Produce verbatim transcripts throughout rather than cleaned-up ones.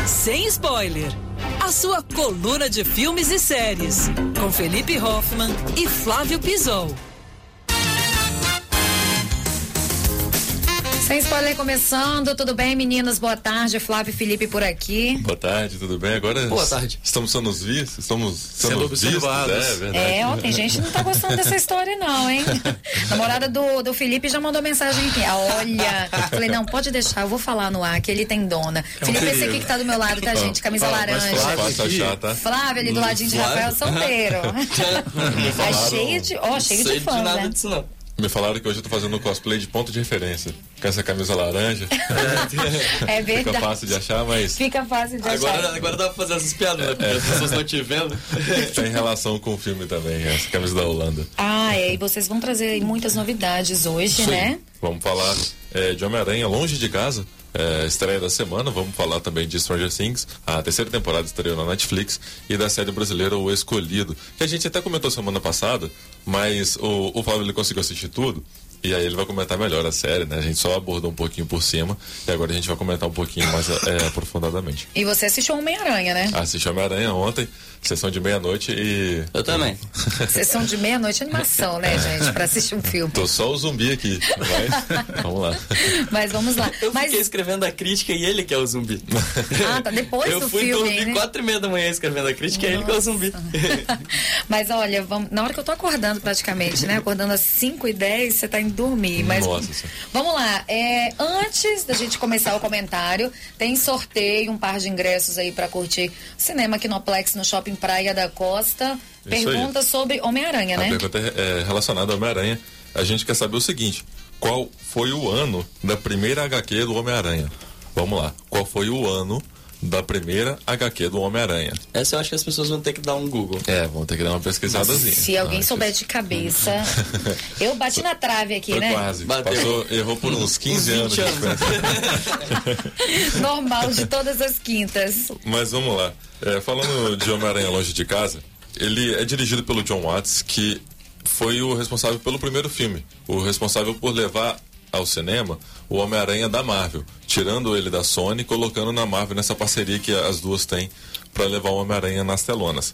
Sem Spoiler, a sua coluna de filmes e séries, com Felipe Hoffmann e Flávio Pizol. Sem Spoiler começando, tudo bem, meninos? Boa tarde, Flávio e Felipe por aqui. Boa tarde, tudo bem? Agora Boa tarde. Estamos sendo vistos, estamos sendo, sendo observados. observados. É, verdade. É, ó, tem gente que não tá gostando dessa história não, hein? A namorada do, do Felipe já mandou mensagem aqui. Olha, falei, não, pode deixar, eu vou falar no ar, que ele tem dona. É um Felipe, esse perigo. aqui que tá do meu lado, tá, gente? Camisa Ah, laranja. mas Flávio Fácil achar, tá? Flávio ali do ladinho de Flávio? Rafael, solteiro. É cheio de, ó, cheio Sei de fãs, de nada né? disso não. Me falaram que hoje eu tô fazendo um cosplay de ponto de referência. Com essa camisa laranja. É verdade. Fica fácil de achar, mas Fica fácil de achar. Agora, agora dá pra fazer essas piadas, né? Porque as pessoas estão te vendo. tem relação com o filme também, essa camisa da Holanda. Ah, é, e vocês vão trazer muitas novidades hoje, Sim. né? Vamos falar é, de Homem-Aranha Longe de Casa. É, estreia da semana, vamos falar também de Stranger Things, a terceira temporada estreou na Netflix, e da série brasileira O Escolhido, que a gente até comentou semana passada, mas o, o Flávio ele conseguiu assistir tudo, e aí ele vai comentar melhor a série, né? A gente só abordou um pouquinho por cima, e agora a gente vai comentar um pouquinho mais é, aprofundadamente. E você assistiu Homem-Aranha, né? Assisti Homem-Aranha ontem, sessão de meia-noite e... Eu também. Sessão de meia-noite animação, né, gente? Pra assistir um filme. Tô só o zumbi aqui, mas vamos lá. Mas vamos lá. Eu Mas... fiquei escrevendo a crítica e ele que é o zumbi. Ah, tá depois eu do fui filme, dormir né? quatro e meia da manhã escrevendo a crítica e ele que é o zumbi. Mas olha, vamos... na hora que eu tô acordando praticamente, né? Acordando às cinco e dez, você tá indo dormir. Mas Nossa, sim. vamos lá. É, antes da gente começar o comentário, tem sorteio, um par de ingressos aí pra curtir cinema Kinoplex no Shopping Praia da Costa. Pergunta sobre Homem-Aranha, A né? pergunta é relacionada ao Homem-Aranha. A gente quer saber o seguinte: qual foi o ano da primeira agá quê do Homem-Aranha? Vamos lá. Qual foi o ano da primeira agá quê do Homem-Aranha? Essa eu acho que as pessoas vão ter que dar um Google. É, vão ter que dar uma pesquisadazinha. Se alguém antes. souber de cabeça. Eu bati na trave aqui, Foi né? quase. Bateu. Passou, errou por uns quinze Uns vinte anos. Normal de todas as quintas. Mas vamos lá. É, falando de Homem-Aranha Longe de Casa, ele é dirigido pelo John Watts, que foi o responsável pelo primeiro filme. O responsável por levar ao cinema o Homem-Aranha da Marvel, tirando ele da Sony e colocando na Marvel nessa parceria que as duas têm para levar o Homem-Aranha nas telonas.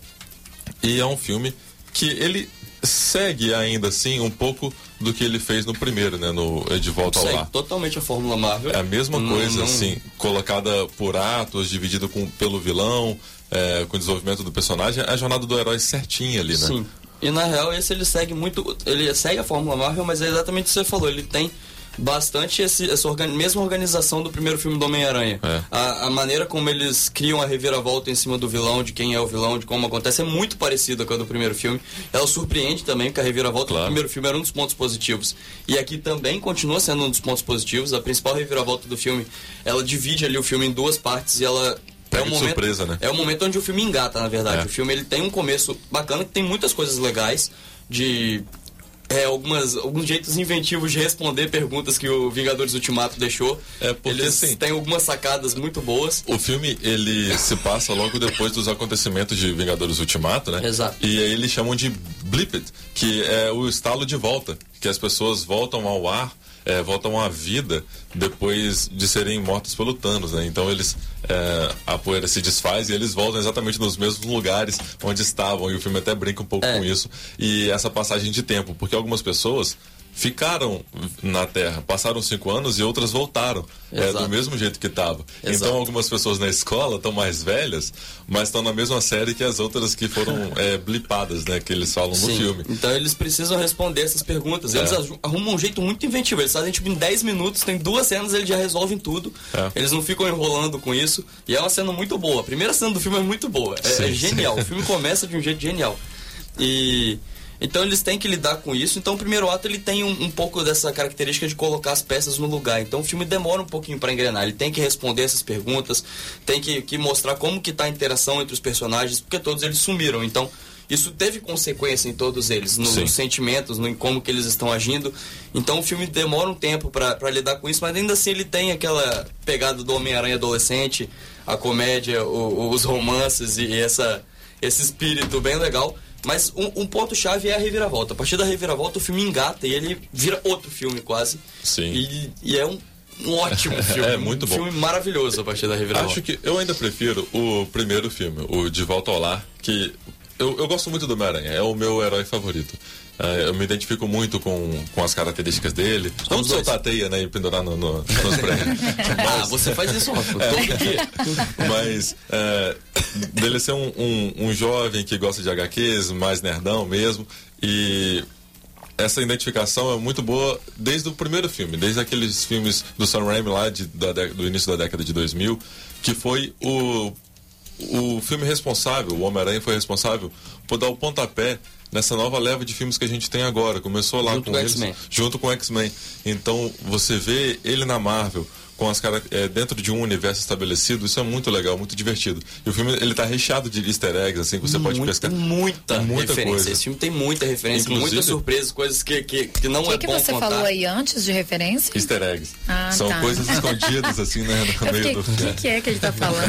E é um filme que ele segue ainda assim um pouco do que ele fez no primeiro, né, no De Volta ao Segue Lar. totalmente a Fórmula Marvel. É a mesma Não- coisa, não- assim, colocada por atos, dividida com, pelo vilão, é, com o desenvolvimento do personagem, a jornada do herói certinha ali, né? Sim. E na real esse ele segue muito, ele segue a Fórmula Marvel, mas é exatamente o que você falou, ele tem bastante esse, essa organ, mesma organização do primeiro filme do Homem-Aranha. É. A, a maneira como eles criam a reviravolta em cima do vilão, de quem é o vilão, de como acontece, é muito parecida com a do primeiro filme. Ela surpreende também, porque a reviravolta Claro. do primeiro filme era um dos pontos positivos. E aqui também continua sendo um dos pontos positivos. A principal reviravolta do filme, ela divide ali o filme em duas partes e ela... Pega é o de momento, surpresa, né? É o momento onde o filme engata, na verdade. É. O filme ele tem um começo bacana, que tem muitas coisas legais, de é, algumas, alguns jeitos inventivos de responder perguntas que o Vingadores Ultimato deixou. É, porque, Eles assim, têm algumas sacadas muito boas. O filme, ele se passa logo depois dos acontecimentos de Vingadores Ultimato, né? Exato. E aí eles chamam de Blip It, que é o estalo de volta, que as pessoas voltam ao ar, é, voltam à vida depois de serem mortos pelo Thanos, né? Então eles, é, a poeira se desfaz e eles voltam exatamente nos mesmos lugares onde estavam, e o filme até brinca um pouco É. com isso. E essa passagem de tempo, porque algumas pessoas ficaram na Terra, passaram cinco anos e outras voltaram, é, Exato. do mesmo jeito que estava. Exato. Então algumas pessoas na escola estão mais velhas, mas estão na mesma série que as outras que foram é, blipadas, né, que eles falam no Sim. filme. Então eles precisam responder essas perguntas. Eles É. aju- arrumam um jeito muito inventivo. Eles fazem tipo em dez minutos, tem duas cenas, eles já resolvem tudo. É. Eles não ficam enrolando com isso. E é uma cena muito boa. A primeira cena do filme é muito boa. É, Sim, é genial. sim. O filme começa de um jeito genial. E então eles têm que lidar com isso. Então o primeiro ato ele tem um, um pouco dessa característica de colocar as peças no lugar. Então o filme demora um pouquinho para engrenar. Ele tem que responder essas perguntas, tem que, que mostrar como que tá a interação entre os personagens, porque todos eles sumiram. Então isso teve consequência em todos eles, no- Sim. nos sentimentos, no, em como que eles estão agindo. Então o filme demora um tempo para lidar com isso, mas ainda assim ele tem aquela pegada do Homem-Aranha adolescente, a comédia, o- os romances e essa, esse espírito bem legal. Mas um, um ponto-chave é a reviravolta. A partir da reviravolta o filme engata e ele vira outro filme quase. Sim. E, e é um um ótimo filme. É muito um bom. filme maravilhoso a partir da reviravolta. Acho que eu ainda prefiro o primeiro filme, o De Volta ao Lar, que eu, eu gosto muito do Homem-Aranha, é o meu herói favorito. Uh, eu me identifico muito com, com as características dele. Vamos soltar a teia, né, e pendurar no, no, nos prédios. Mas, ah, você faz isso ó, todo dia. Mas uh, dele ser um, um, um jovem que gosta de agá quês, mais nerdão mesmo, e essa identificação é muito boa desde o primeiro filme, desde aqueles filmes do Sam Raimi lá de, da, do início da década de dois mil, que foi o, o filme responsável, o Homem-Aranha foi responsável por dar o pontapé nessa nova leva de filmes que a gente tem agora. Começou lá junto com, com eles, X-Men. junto com o X-Men. Então, você vê ele na Marvel, com as cara, é, dentro de um universo estabelecido, isso é muito legal, muito divertido. E o filme, ele tá recheado de easter eggs, assim, que você Muita, pode pescar. Muita, muita referência. Coisa. Esse filme tem muita referência, Inclusive, muitas surpresas, coisas que, que, que não que é que bom você contar. falou aí antes de referência? Easter eggs. Ah, São tá. coisas escondidas, assim, né, no Eu meio fiquei, do o filme. que, que é que ele tá falando?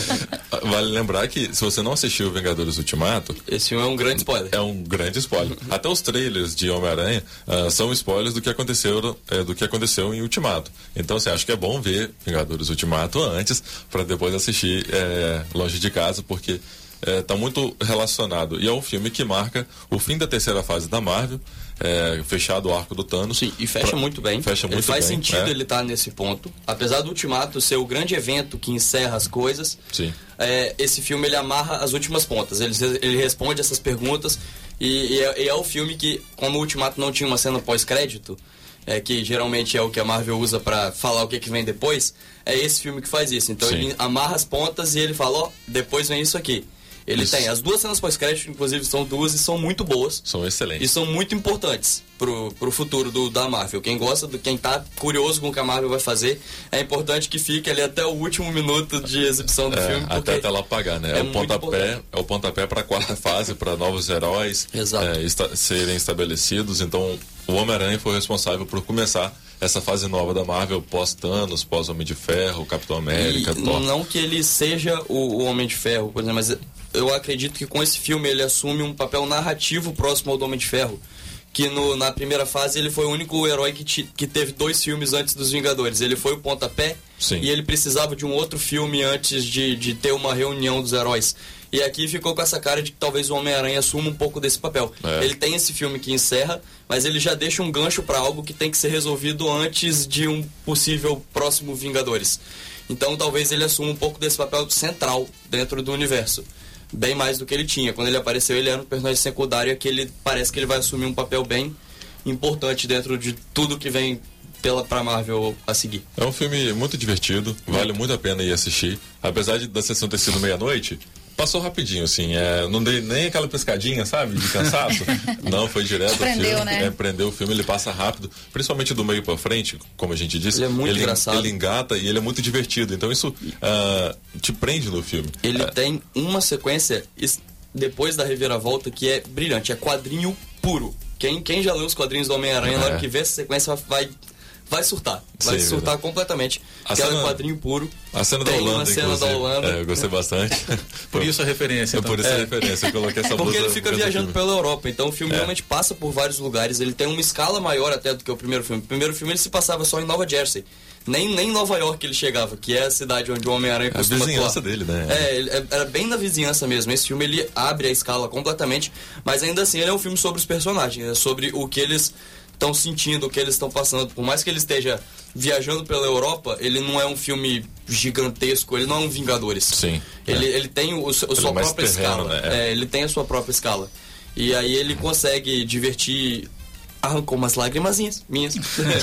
Vale lembrar que, se você não assistiu Vingadores Ultimato, esse filme é um grande spoiler. É um grande spoiler. Até os trailers de Homem-Aranha uh, são spoilers do que aconteceu, é, do que aconteceu em Ultimato. Então, assim, acho que é bom ver Vingadores Ultimato antes, para depois assistir é, Longe de Casa, porque está é, muito relacionado. E é um filme que marca o fim da terceira fase da Marvel, é, fechado o arco do Thanos. Sim, e fecha pra, muito bem. Fecha muito ele faz bem, sentido é. ele estar tá nesse ponto. Apesar do Ultimato ser o grande evento que encerra as coisas, Sim. É, esse filme ele amarra as últimas pontas. Ele, ele responde essas perguntas e, e, é, e é o filme que, como o Ultimato não tinha uma cena pós-crédito, é, que geralmente é o que a Marvel usa pra falar o que, que vem depois, é esse filme que faz isso. Então Sim. ele amarra as pontas e ele fala, ó, depois vem isso aqui. Ele isso. tem as duas cenas pós-crédito, inclusive são duas e são muito boas. São excelentes. E são muito importantes pro, pro futuro do, da Marvel. Quem gosta, do, quem tá curioso com o que a Marvel vai fazer, é importante que fique ali até o último minuto de exibição do é, filme. Porque até ela apagar, né? É, é o pontapé, importante. é o pontapé para a quarta fase, para novos heróis é, esta, serem estabelecidos. Então, o Homem-Aranha foi responsável por começar essa fase nova da Marvel, pós-Thanos, pós-Homem de Ferro, Capitão América, e Thor. Não que ele seja o, o Homem de Ferro, por exemplo, mas eu acredito que com esse filme ele assume um papel narrativo próximo ao do Homem de Ferro. Que no, na primeira fase ele foi o único herói que, te, que teve dois filmes antes dos Vingadores. Ele foi o pontapé. Sim. E ele precisava de um outro filme antes de, de ter uma reunião dos heróis. E aqui ficou com essa cara de que talvez o Homem-Aranha assuma um pouco desse papel. É. Ele tem esse filme que encerra, mas ele já deixa um gancho para algo que tem que ser resolvido antes de um possível próximo Vingadores. Então talvez ele assuma um pouco desse papel central dentro do universo. Bem mais do que ele tinha. Quando ele apareceu, ele era um personagem secundário que ele parece que ele vai assumir um papel bem importante dentro de tudo que vem pela pra Marvel a seguir. É um filme muito divertido, vale muito a pena ir assistir. Apesar de da sessão ter sido meia-noite, passou rapidinho, assim. É, não dei nem aquela pescadinha, sabe? De cansaço. Não, foi direto. Prendeu, o filme. né? É, prendeu o filme, ele passa rápido. Principalmente do meio pra frente, como a gente disse. Ele é muito ele, engraçado. Ele engata e ele é muito divertido. Então isso uh, te prende no filme. Ele é. tem uma sequência depois da reviravolta que é brilhante. É quadrinho puro. Quem, quem já leu os quadrinhos do Homem-Aranha, é. na hora que vê essa sequência, vai... vai surtar. Vai Sim, surtar verdade. completamente. A Aquela cena, quadrinho puro. A cena da tem Holanda, uma cena inclusive. da Holanda. É, eu gostei bastante. Por isso a referência. É Então. por isso É. a referência. Eu coloquei essa Porque blusa ele fica dentro do viajando filme. pela Europa. Então o filme É. realmente passa por vários lugares. Ele tem uma escala maior até do que o primeiro filme. O primeiro filme ele se passava só em Nova Jersey. Nem, nem em Nova York ele chegava, que é a cidade onde o Homem-Aranha A costuma vizinhança atuar. dele, né? É, ele- é, era bem na vizinhança mesmo. Esse filme ele abre a escala completamente, mas ainda assim ele é um filme sobre os personagens, é sobre o que eles estão sentindo, o que eles estão passando. Por mais que ele esteja viajando pela Europa, ele não é um filme gigantesco, ele não é um Vingadores. Sim. Ele, é. ele tem o, a sua Ele é mais própria terreno, escala. né? É, ele tem a sua própria escala. E aí ele consegue divertir. Arrancou umas lágrimazinhas minhas.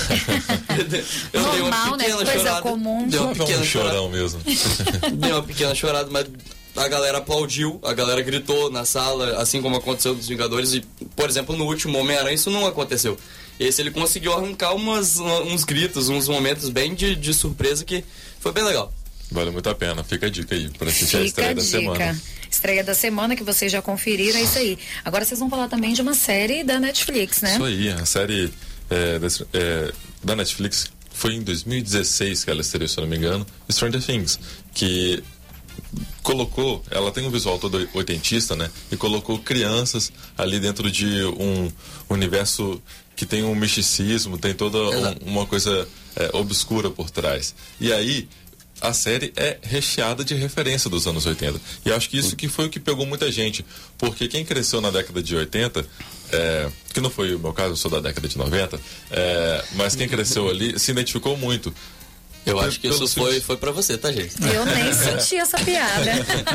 Eu dei uma Normal, né? pequena Coisa chorada. comum. Dei uma Só pequena um chorada. chorão mesmo. Dei uma pequena chorada, mas a galera aplaudiu, a galera gritou na sala, assim como aconteceu dos Vingadores. E, por exemplo, no último Homem-Aranha isso não aconteceu. Esse ele conseguiu arrancar umas, uns gritos, uns momentos bem de, de surpresa que foi bem legal. Vale muito a pena. Fica a dica aí pra assistir a Fica estreia a da dica. semana. Estreia da semana que vocês já conferiram, é isso aí. Agora vocês vão falar também de uma série da Netflix, né? Isso aí, a série é, da, é, da Netflix foi em dois mil e dezesseis que ela estreou, se eu não me engano, Stranger Things, que colocou, ela tem um visual todo oitentista, né? E colocou crianças ali dentro de um universo que tem um misticismo, tem toda um, uma coisa é, obscura por trás. E aí, a série é recheada de referência dos anos oitenta. E acho que isso que foi o que pegou muita gente. Porque quem cresceu na década de oitenta, é, que não foi o meu caso, eu sou da década de noventa, é, mas quem cresceu ali se identificou muito. Eu acho que isso foi, foi pra você, tá, gente? Eu nem senti essa piada.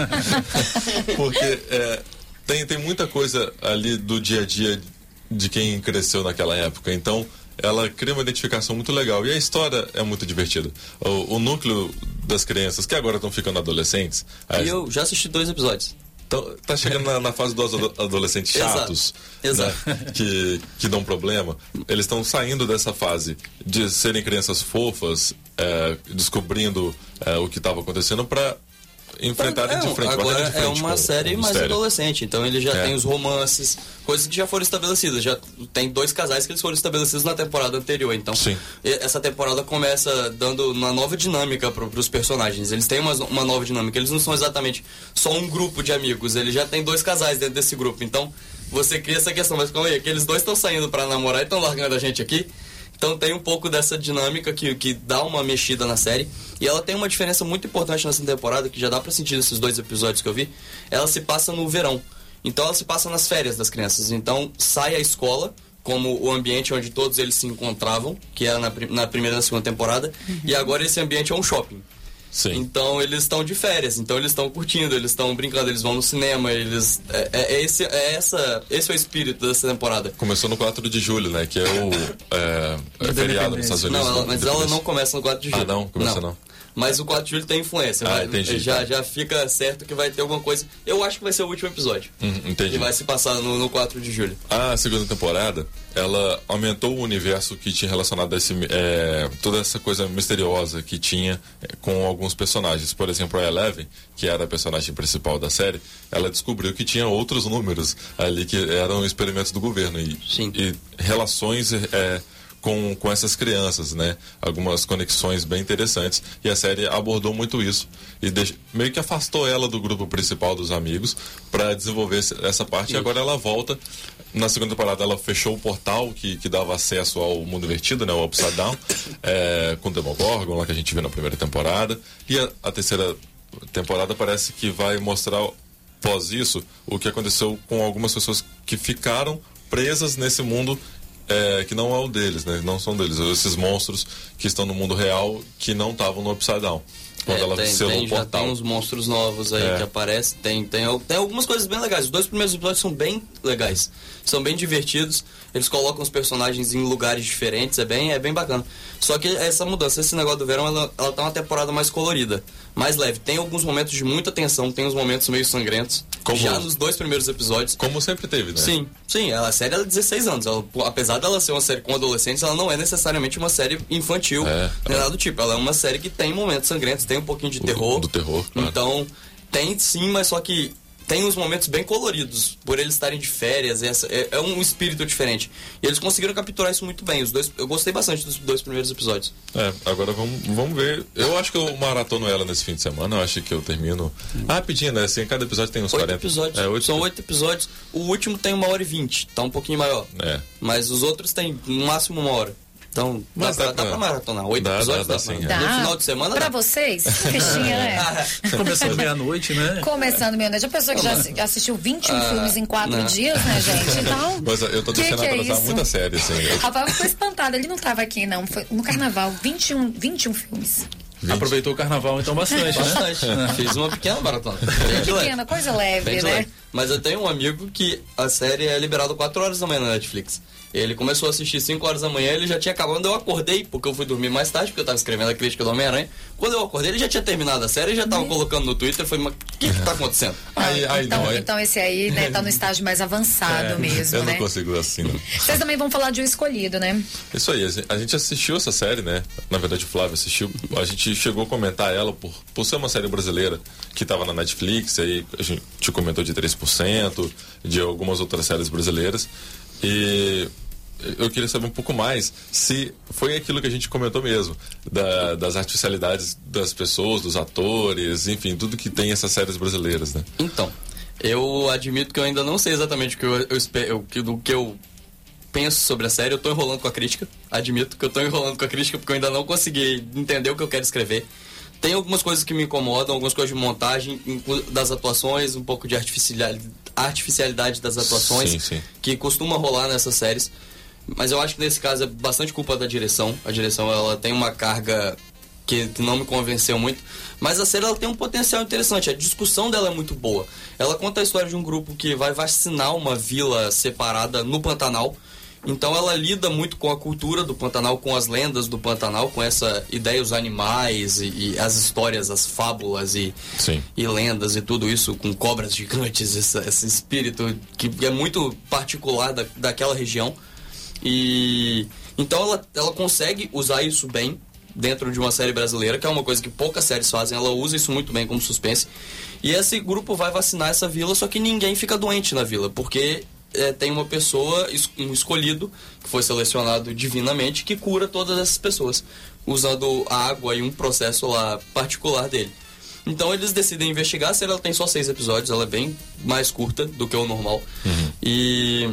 Porque é, tem, tem muita coisa ali do dia a dia de quem cresceu naquela época. Então, ela cria uma identificação muito legal. E a história é muito divertida. O, o núcleo das crianças, que agora estão ficando adolescentes... E as... eu já assisti dois episódios. Então, tá chegando na, na fase dos adolescentes chatos, Exato. Né? que, que dão problema. Eles estão saindo dessa fase de serem crianças fofas, é, descobrindo é, o que estava acontecendo para enfrentarem é, de frente. Agora de frente é uma com, série com mais adolescente, então ele já é. tem os romances, coisas que já foram estabelecidas. Já tem dois casais que eles foram estabelecidos na temporada anterior. Então, Sim. essa temporada começa dando uma nova dinâmica para os personagens. Eles têm uma, uma nova dinâmica. Eles não são exatamente só um grupo de amigos. Eles já tem dois casais dentro desse grupo. Então, você cria essa questão. Mas calma aí, aqueles dois estão saindo para namorar e estão largando a gente aqui. Então tem um pouco dessa dinâmica que, que dá uma mexida na série. E ela tem uma diferença muito importante nessa temporada, que já dá pra sentir nesses dois episódios que eu vi. Ela se passa no verão. Então ela se passa nas férias das crianças. Então sai a escola, como o ambiente onde todos eles se encontravam, que era na, na primeira e na segunda temporada. Uhum. E agora esse ambiente é um shopping. Sim. Então eles estão de férias, então eles estão curtindo, eles estão brincando, eles vão no cinema, eles é, é, esse, é essa, esse é o espírito dessa temporada. Começou no quatro de julho, né? Que é o é, é feriado nos Estados Unidos. Não, ela, mas ela não começa no quatro de julho. Ah, não? Começa não. não. Mas o quatro de julho tem influência. Ah, vai, entendi. Já, já fica certo que vai ter alguma coisa. Eu acho que vai ser o último episódio. Hum, entendi. Que vai se passar no, no quatro de julho. A segunda temporada, ela aumentou o universo que tinha relacionado a esse, é, toda essa coisa misteriosa que tinha é, com alguns personagens. Por exemplo, a Eleven, que era a personagem principal da série, ela descobriu que tinha outros números ali que eram experimentos do governo. E, Sim. e relações... É, Com, com essas crianças, né? Algumas conexões bem interessantes. E a série abordou muito isso. E deix... meio que afastou ela do grupo principal dos amigos para desenvolver essa parte. Sim. E agora ela volta. Na segunda temporada ela fechou o portal que, que dava acesso ao mundo invertido, né? O Upside Down. é, com o Demogorgon, lá que a gente viu na primeira temporada. E a, a terceira temporada parece que vai mostrar, após isso, o que aconteceu com algumas pessoas que ficaram presas nesse mundo É, que não é o deles, né? Não são deles. Esses monstros que estão no mundo real que não estavam no Upside Down. Quando é, ela tem, selou tem, o portal. Já tem uns monstros novos aí é. que aparecem. Tem, tem, tem algumas coisas bem legais. Os dois primeiros episódios são bem legais. São bem divertidos. Eles colocam os personagens em lugares diferentes. É bem, é bem bacana. Só que essa mudança, esse negócio do verão, ela, ela tá uma temporada mais colorida. Mais leve. Tem alguns momentos de muita tensão. Tem uns momentos meio sangrentos. Como, já nos dois primeiros episódios. Como sempre teve, né? Sim, sim. Ela, a série é de dezesseis anos. Ela, apesar dela ser uma série com adolescentes, ela não é necessariamente uma série infantil. É, nem é. nada do tipo. Ela é uma série que tem momentos sangrentos, tem um pouquinho de terror. Do terror, claro. Então, tem sim, mas só que tem uns momentos bem coloridos, por eles estarem de férias, essa, é, é um espírito diferente. E eles conseguiram capturar isso muito bem. Os dois, eu gostei bastante dos dois primeiros episódios. É, agora vamos, vamos ver. Eu acho que eu maratono ela nesse fim de semana. Eu acho que eu termino ah, rapidinho, né? Assim, cada episódio tem uns oito quarenta. Episódios. É, oito São oito episódios. O último tem uma hora e vinte, tá um pouquinho maior. É. Mas os outros tem no máximo uma hora. Então, Mas dá, dá, pra, dá pra, pra maratonar. Oito dá, episódios dá, dá, dá, dá, sim, dá. No final de semana pra dá. vocês, fichinha, né? Começando meia-noite, né? Começando meia-noite. A pessoa que já assi- assistiu vinte e um Ah, filmes em quatro não. dias, né, gente? Então, Mas eu tô que deixando que é atrasar isso? muita série, assim. Eu- Rafael ficou espantado. Ele não tava aqui, não. Foi no carnaval. vinte e um, vinte e um filmes. vinte. Aproveitou o carnaval então bastante, né? Bastante. Fiz uma pequena maratona. Bem de leve. Pequena, coisa leve, Bem de né? leve. Mas eu tenho um amigo que a série é liberada quatro horas da manhã na Netflix. Ele começou a assistir cinco horas da manhã, ele já tinha acabado. Quando eu acordei, porque eu fui dormir mais tarde, porque eu tava escrevendo a crítica do Homem-Aranha. Quando eu acordei, ele já tinha terminado a série e já tava colocando no Twitter. Eu falei, mas o que que tá acontecendo? Aí, aí então, não, aí- então esse aí, né, tá no estágio mais avançado É, mesmo, eu né? não consigo assim, não. Vocês também vão falar de O Escolhido, né? Isso aí, a gente assistiu essa série, né? Na verdade, o Flávio assistiu. A gente chegou a comentar ela por, por ser uma série brasileira que estava na Netflix, aí a gente comentou de três por cento, de algumas outras séries brasileiras. E eu queria saber um pouco mais se foi aquilo que a gente comentou mesmo, da, das artificialidades das pessoas, dos atores, enfim, tudo que tem essas séries brasileiras, né? Então, eu admito que eu ainda não sei exatamente o que eu, eu, eu, eu, do que eu penso sobre a série. Eu tô enrolando com a crítica, admito que eu tô enrolando com a crítica porque eu ainda não consegui entender o que eu quero escrever. Tem algumas coisas que me incomodam, algumas coisas de montagem das atuações, um pouco de artificialidade, artificialidade das atuações, sim, sim. que costuma rolar nessas séries. Mas eu acho que nesse caso é bastante culpa da direção. A direção, ela tem uma carga que, que não me convenceu muito. Mas a série, ela tem um potencial interessante. A discussão dela é muito boa. Ela conta a história de um grupo que vai vacinar uma vila separada no Pantanal. Então ela lida muito com a cultura do Pantanal, com as lendas do Pantanal, com essa ideia, os animais e, e as histórias, as fábulas e, e lendas e tudo isso, com cobras gigantes, essa, esse espírito que é muito particular da, daquela região. E então ela, ela consegue usar isso bem dentro de uma série brasileira, que é uma coisa que poucas séries fazem. Ela usa isso muito bem como suspense. E esse grupo vai vacinar essa vila, só que ninguém fica doente na vila, porque É, tem uma pessoa, um escolhido, que foi selecionado divinamente, que cura todas essas pessoas, usando a água e um processo lá particular dele. Então eles decidem investigar. A série ela tem só seis episódios, ela é bem mais curta do que o normal. Uhum. E,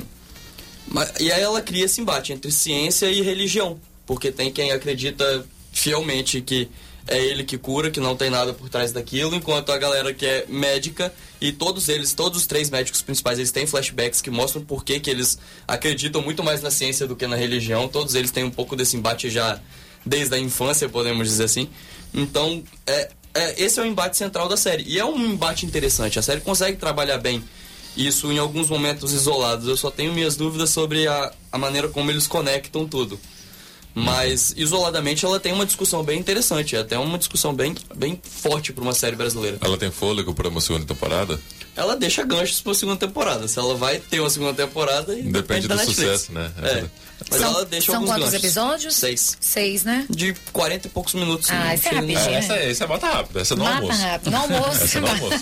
e aí ela cria esse embate entre ciência e religião, porque tem quem acredita fielmente que é ele que cura, que não tem nada por trás daquilo, enquanto a galera que é médica, e todos eles, todos os três médicos principais, eles têm flashbacks que mostram por que que eles acreditam muito mais na ciência do que na religião. Todos eles têm um pouco desse embate já desde a infância, podemos dizer assim. Então, é, é, esse é o embate central da série. E é um embate interessante. A série consegue trabalhar bem isso em alguns momentos isolados. Eu só tenho minhas dúvidas sobre a, a maneira como eles conectam tudo. Mas, isoladamente, ela tem uma discussão bem interessante. Até uma discussão bem, bem forte para uma série brasileira. Ela tem fôlego para uma segunda temporada? Ela deixa ganchos para uma segunda temporada. Se ela vai ter uma segunda temporada... Depende, depende do sucesso, né? É. Mas são, ela deixa são alguns quantos ganchos. episódios? Seis. Seis, né? De quarenta e poucos minutos. Ah, essa é rapidinho. É, essa, essa é bota rápida. Essa é no Mata almoço. rápido. No almoço. Essa é no almoço,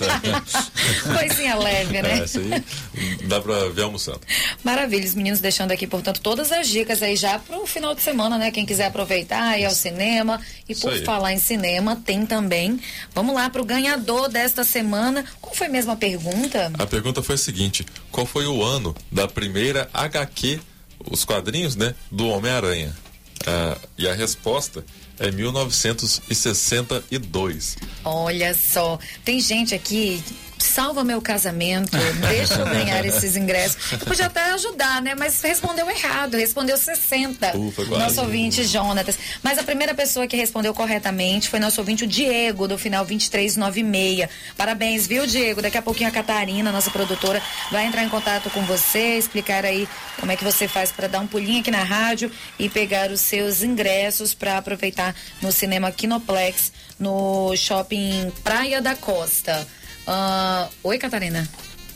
é. Coisinha leve, né? É, essa aí dá pra ver almoçando. Maravilha. Os meninos deixando aqui, portanto, todas as dicas aí já pro final de semana, né? Quem quiser aproveitar, ir ao cinema. E Isso por aí. falar em cinema, tem também. Vamos lá pro ganhador desta semana. Qual foi mesmo a pergunta? A pergunta foi a seguinte: qual foi o ano da primeira agá quê, os quadrinhos, né, do Homem-Aranha? Ah, e a resposta é mil novecentos e sessenta e dois. Olha só, tem gente aqui, salva meu casamento, deixa eu ganhar esses ingressos. Eu podia até ajudar, né? Mas respondeu errado, respondeu sessenta. Uh, foi quase. Nosso ouvinte, Jonatas. Mas a primeira pessoa que respondeu corretamente foi nosso ouvinte, o Diego, do final vinte e três noventa e seis. Parabéns, viu, Diego? Daqui a pouquinho a Catarina, nossa produtora, vai entrar em contato com você, explicar aí como é que você faz para dar um pulinho aqui na rádio e pegar os seus ingressos para aproveitar no cinema Kinoplex, no shopping Praia da Costa. Uh, oi, Catarina.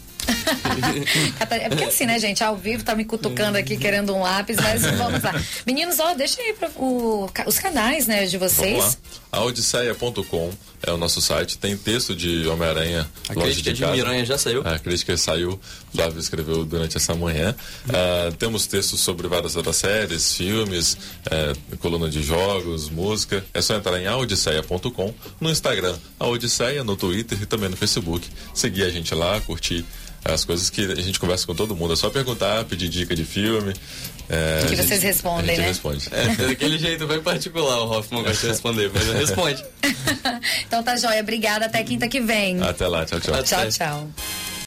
É porque assim, né, gente? Ao vivo tá me cutucando aqui querendo um lápis, mas vamos lá. Meninos, ó, deixa aí pra, o, os canais, né, de vocês. Vamos lá. A odisseia ponto com é o nosso site. Tem texto de Homem-Aranha. A crítica de, de Miranha já saiu. A crítica saiu, o Flávio escreveu durante essa manhã. Uh, temos textos sobre várias outras séries, filmes, uh, coluna de jogos, música. É só entrar em a odisseia ponto com, no Instagram, a Odisseia, no Twitter e também no Facebook. Seguir a gente lá, curtir as coisas que a gente conversa com todo mundo. É só perguntar, pedir dica de filme. É, que vocês gente, respondem, a gente né? responde. É, daquele jeito bem particular o Hoffman gosta de responder, mas responde. Então tá joia, obrigada, até quinta que vem. Até lá, tchau, tchau. Tchau, tchau.